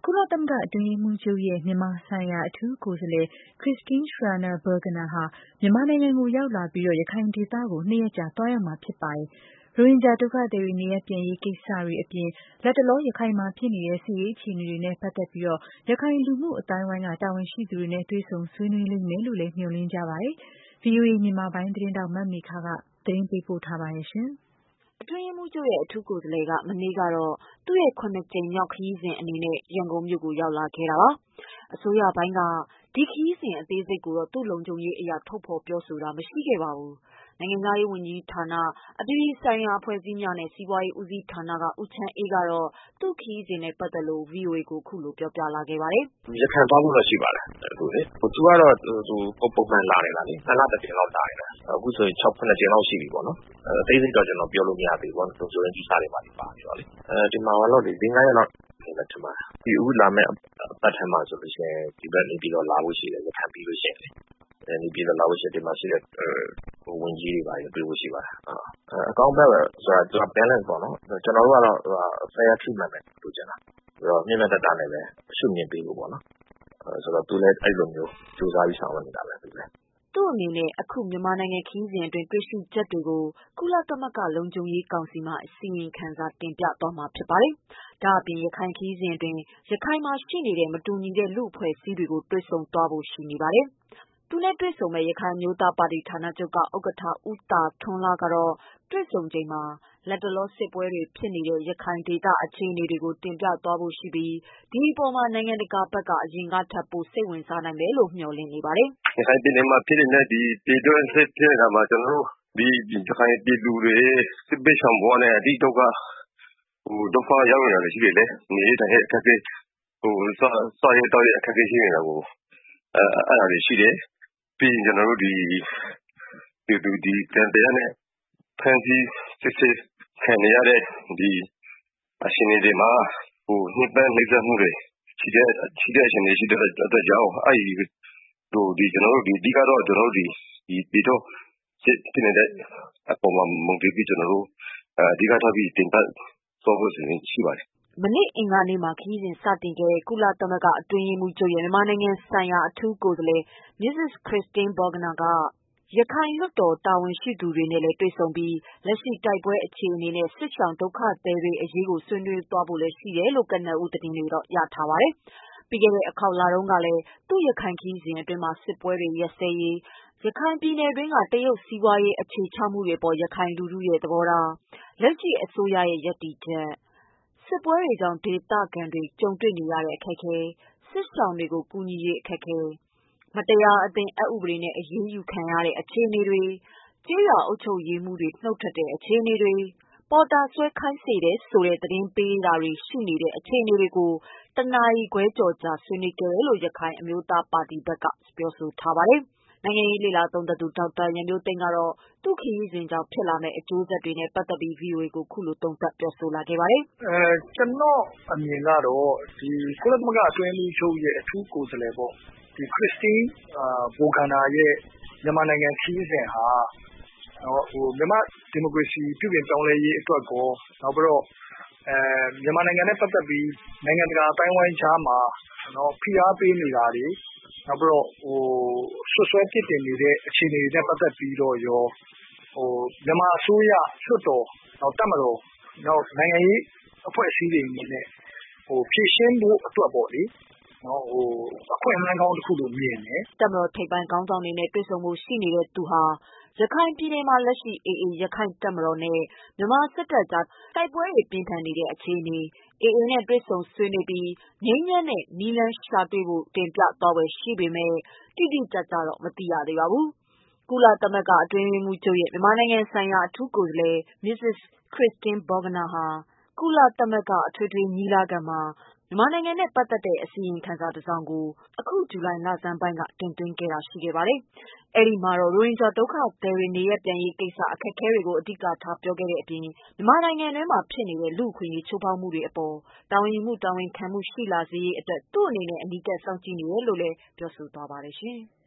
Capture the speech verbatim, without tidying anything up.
ကုလသမဂ္ဂအတွင်းရေးမှူးချုပ်ရဲ့မြန်မာဆိုင်ရာအထူးကိုယ်စားလှယ် Christine Schraner Burgener ဟာမြန်မာနိုင်ငံကိုရောက်လာပြီးရခိုင်ဒေသကိုနှစ်ရက်ကြာသွားရောက်မှာဖြစ်ပါတယ်။ ရိုဟင်ဂျာဒုက္ခသည်တွေနေရပ်ပြန်ရေးကိစ္စတွေအပြင်လတ်တလောရခိုင်မှာဖြစ်နေတဲ့စစ်ရေးအခြေအနေတွေနဲ့ပတ်သက်ပြီးရခိုင်လူမှုအသိုင်းအဝိုင်းကတာဝန်ရှိသူတွေနဲ့တွေ့ဆုံဆွေးနွေးလိမ့်မယ်လို့လည်းမျှော်လင့်ကြပါတယ်။ ဗွီအိုအေမြန်မာပိုင်းသတင်းထောက်မမေခကသတင်းပေးပို့ထားပါတယ်။အတွင်းရေးမှူးချုပ်ရဲ့အထူးကိုယ်စားလှယ်ကမနေ့ကတော့သူ့ရဲ့ခုနှစ်ကြိမ်မြောက်ခရီးစဉ်အနေနဲ့ရန်ကုန်မြို့ကိုရောက်လာခဲ့တာပါ။ အစိုးရပိုင်းကဒီခရီးစဉ်အသေးစိတ်ကိုတော့သူ့လုံခြုံရေးအရထုတ်ဖော်ပြောဆိုတာမရှိခဲ့ပါဘူး။ နိုင်ငံခြားရေးဝန်ကြီးဌာန၊ အပြည်ပြည်ဆိုင်ရာအဖွဲ့အစည်းများနှင့်စီးပွားရေးဦးစီးဌာနက ဦးချမ်းအေးကတော့သူ့ခရီးစဉ်နဲ့ပတ်သက်လို့ ဗွီအိုအေကိုခုလိုပြောပြလာခဲ့ပါတယ်။ "ရခိုင်သွားဖို့တော့ရှိပါတယ်။ သူကတော့ပုံမှန်လာနေတာလေ နှစ်လတကြိမ်လောက်လာနေတာ။ အခုဆိုရင် ၆ ၇ကြိမ်လောက်ရှိပြီပေါ့နော်။ အသေးစိတ်တော့ကျနော်ပြောလို့မရသေးဘူး။ လုံခြုံရေးကိစ္စတွေပါနေတော့လေ။ ဒီမှာလေး လေးငါးရက်လောက်နေမယ်ထင်ပါတယ်။ အခုလာမယ့်အပတ်ထဲမှာဆိုရင်ဒီဘက်နေပြည်တော်လာဖို့ရှိတယ်။ ရခိုင်ပြီးလို့ရှိရင်နေပြည်တော်လာဖို့ရှိတယ်။ ဒီမှာရှိတဲ့ဝန်ကြီးတွေဘာတွေတွေ့ဖို့ရှိပါတယ်။ အကောင်းဘက်ဆိုတာသူက balance ပေါ့နော်။ ကျနော်တို့ကတော့ fair treatment ပဲလိုချင်တာ။ မျှမျှတတနဲ့ပဲရှုမြင်ပေးဖို့ပေါ့နော်။ ဆိုတော့သူလည်းအဲ့လိုမျိုးကြိုးစားပြီးဆောင်ရွက်နေတာပဲသူလည်း။ " သူ့အနေနဲ့အခုမြန်မာနိုင်ငံခရီးစဉ်အတွင်းတွေ့ရှိချက်တွေကို ကုလသမဂ္ဂလုံခြုံရေးကောင်စီမှာအစီရင်ခံစာတင်ပြသွားမှာဖြစ်ပါတယ်။ ဒါ့အပြင်ရခိုင်ခရီးစဉ်အတွင်းရခိုင်မှာရှိနေတဲ့မတူညီတဲ့လူ့အဖွဲ့အစည်းတွေကိုတွေ့ဆုံသွားဖို့ရှိနေပါတယ်။ သူနဲ့တွေ့ဆုံမယ့်ရခိုင်အမျိုးသားပါတီဌာနချုပ်ကဥက္ကဋ္ဌ ဦးသာထွန်းလှကတော့တွေ့ဆုံချိန်မှာလတ်တလောစစ်ပွဲတွေဖြစ်နေတဲ့ရခိုင်ဒေသအခြေအနေတွေကိုတင်ပြသွားဖို့ရှိပြီးဒီအပေါ်မှာနိုင်ငံတကာဘက်က အရင်ကထက်ပိုစိတ်ဝင်စားနိုင်မယ်လို့မျှော်လင့်နေပါတယ်။ "ရခိုင်ပြည်နယ်မှာဖြစ်နေတဲ့ဒီဒေသတွင်းစစ်ဖြစ်နေတာမှာကျနော်တို့ဒီရခိုင်ပြည်သူတွေစစ်ဘေးရှောင်ဘဝနဲ့အတိဒုက္ခဒုက္ခရောက်နေတာတွေရှိတယ်လေ။ နေရေးထိုင်ရေးအခက်အခဲစားရေးသောက်ရေးအခက်အခဲရှိနေတာကိုအဲဒါတွေရှိတယ်။ ပြီးရင်ကျနော်တို့ဒီပြည်သူဒီသံသယနဲ့ဖမ်းဆီးစစ်ဆေးခံနေရတဲ့ဒီအခြေအနေတွေမှာညှဉ်းပန်းနှိပ်စက်မှုတွေရှိတဲ့အခြေအနေရှိတဲ့အတွက်ကြောင့်အဲဒီကျနော်တို့အဓိကတော့ကျနော်တို့ဒီပြည်တွင်းစစ်ဖြစ်နေတဲ့အပေါ်မှာမူတည်ပြီးကျနော်တို့အဓိကထားပြီးတင်ပြသွားဖို့အစီအစဉ်ရှိပါတယ်။ " မနေ့အင်္ဂါနေ့မှာခရီးစဉ်စတင်ခဲ့တဲ့ကုလသမဂ္ဂအတွင်းရေးမှူးချုပ်ရဲ့မြန်မာနိုင်ငံဆိုင်ရာအထူးကိုယ်စားလှယ် Mrs Christine Schraner Burgener ကရခိုင်လွှတ်တော်တာဝန်ရှိသူတွေနဲ့လည်းတွေ့ဆုံပြီးလက်ရှိတိုက်ပွဲအခြေအနေနဲ့စစ်ရှောင်ဒုက္ခသည်တွေအရေးကိုဆွေးနွေးသွားဖို့ရှိတယ်လို့ကနဦးသတင်းတွေရထားပါတယ်။ ပြီးခဲ့တဲ့အခေါက်လတုန်းကလည်းသူ့ရခိုင်ခရီးစဉ်အတွင်းစစ်ပွဲတွေရပ်စဲရေး၊ ရခိုင်ပြည်နယ်တွင်းကတရုတ်စီးပွားရေးအခြေချမှုတွေအပေါ်ရခိုင်လူထုရဲ့သဘောထား၊ လက်ရှိအစိုးရရဲ့ရပ်တည်ချက်၊ စစ်ပွဲတွေကြောင့်ဒေသခံတွေကြုံတွေ့နေရတဲ့အခက်အခဲ၊ စစ်ရှောင်တွေကိုကူညီရေးအခက်အခဲ၊ မတရားအသင်းအက်ဥပဒေနဲ့အရေးယူခံရတဲ့အခြေအနေတွေ၊ ကျေးရွာအုပ်ချုပ်ရေးမှူးတွေနုတ်ထွက်တဲ့အခြေအနေတွေ၊ ပေါ်တာဆွဲခိုင်းစေတယ်ဆိုတဲ့သတင်းပေးတာတွေရှိနေတဲ့အခြေအနေတွေကို တနာရီခွဲကျော်ကြာဆွေးနွေးခဲ့တယ်လို့ ရခိုင်အမျိုးသားပါတီဘက်ကပြောဆိုထားပါတယ်။ နိုင်ငံရေးလေ့လာသုံးသပ်သူဒေါက်တာရန်မျိုးသိမ်းကတော့ သူ့ခရီးစဉ်ကြောင့်ဖြစ်လာမယ့်အကျိုးဆက်တွေနဲ့ပတ်သက်ပြီး ဗွီအိုအေကိုခုလိုသုံးသပ်ပြောဆိုလာခဲ့ပါတယ်။ "ကျနော့်အမြင်ကတော့ကုလသမဂ္ဂအတွင်းရေးမှူးချုပ်ရဲ့အထူးကိုယ်စားလှယ်ပေါ့။ Christine Burgenerရဲ့မြန်မာနိုင်ငံခရီးစဉ်ဟာမြန်မာ့ဒီမိုကရေစီပြုပြင်ပြောင်းလဲရေးအတွက်ကောနောက်ပြီးတော့မြန်မာနိုင်ငံနဲ့ပတ်သက်ပြီးနိုင်ငံတကာအသိုင်းအဝိုင်းကြားမှာဖိအားပေးနေတာတွေနောက်ပြီးတော့စွပ်စွဲပြစ်တင်နေတဲ့အခြေအနေတွေနဲ့ပတ်သက်ပြီးတော့ရောမြန်မာအစိုးရလွှတ်တော်နောက်တပ်မတော်နောက်နိုင်ငံရေးအဖွဲ့အစည်းတွေအနေနဲ့ဖြေရှင်းဖို့အတွက်ပေါ့လေအခွင့်အလမ်းကောင်းတခုလို့မြင်တယ်။" တပ်မတော်ထိပ်ပိုင်းခေါင်းဆောင်တွေနဲ့တွေ့ဆုံဖို့ရှိနေတဲ့သူဟာရခိုင်ပြည်နယ်မှာလက်ရှိ အေအေရက္ခိုင့်တပ်မတော်နဲ့မြန်မာစစ်တပ်ကြားတိုက်ပွဲတွေပြင်းထန်နေတဲ့အခြေအနေ၊ အေအေနဲ့တွေ့ဆုံဆွေးနွေးပြီးငြိမ်းချမ်းတဲ့နည်းလမ်းရှာတွေ့ဖို့တင်ပြသွားဖွယ်ရှိပေမယ့်တိတိကျကျတော့မသိရသေးပါဘူး။ ကုလသမဂ္ဂအတွင်းရေးမှူးချုပ်ရဲ့မြန်မာနိုင်ငံဆိုင်ရာအထူးကိုယ်စားလှယ် Mrs Christine Schraner Burgener ဟာကုလသမဂ္ဂအထွေထွေညီလာခံမှာမြန်မာနိုင်ငံနဲ့ပတ်သက်တဲ့အစီရင်ခံစာတစောင်ကိုအခုဇူလိုင်လဆန်းပိုင်းကတင်သွင်းခဲ့ပါတယ်။ အဲဒီမှာတော့ရိုဟင်ဂျာဒုက္ခသည်တွေနေရပ်ပြန်ရေးကိစ္စအခက်အခဲတွေကိုအဓိကထားပြောခဲ့တဲ့အပြင်မြန်မာနိုင်ငံတွင်းဖြစ်နေတဲ့လူ့အခွင့်အရေးချိုးဖောက်မှုတွေအပေါ်တာဝန်ယူမှုတာဝန်ခံမှုရှိလာစေရေးအတွက်သူ့အနေနဲ့အနီးကပ်စောင့်ကြည့်နေတယ်လို့လည်းပြောဆိုသွားပါတယ်။